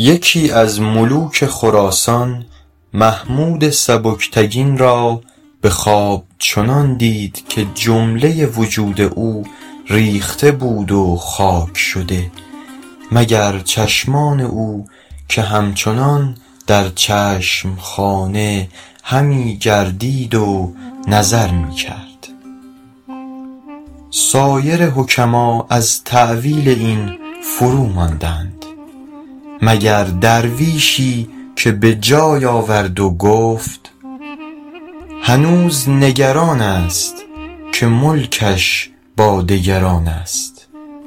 یکی از ملوک خراسان محمود سبکتگین را به خواب چنان دید که جمله وجود او ریخته بود و خاک شده، مگر چشمان او که همچنان در چشم خانه همی گردید و نظر می کرد. سایر حکما از تأویل این فرو ماندند، مگر درویشی که به جای آورد و گفت هنوز نگران است که ملکش با دگران است.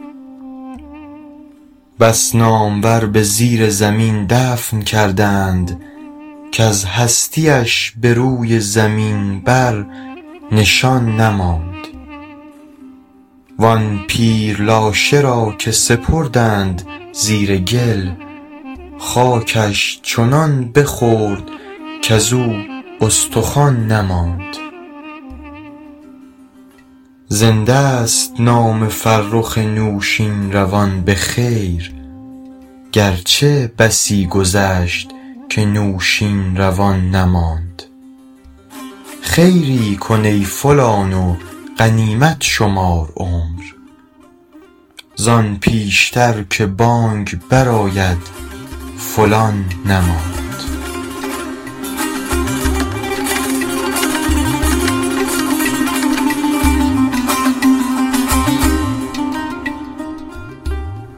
بس نامور به زیر زمین دفن کردند که از هستیش به روی زمین بر نشان نماند. وان پیر لاشه را که سپردند زیر گل، خاکش چنان بخورد کزو استخوان نماند. زنده است نام فرخ نوشین روان به خیر، گرچه بسی گذشت که نوشین روان نماند. خیری کن ای فلان و غنیمت شمار عمر، زان پیشتر که بانگ برآید فلان نماند.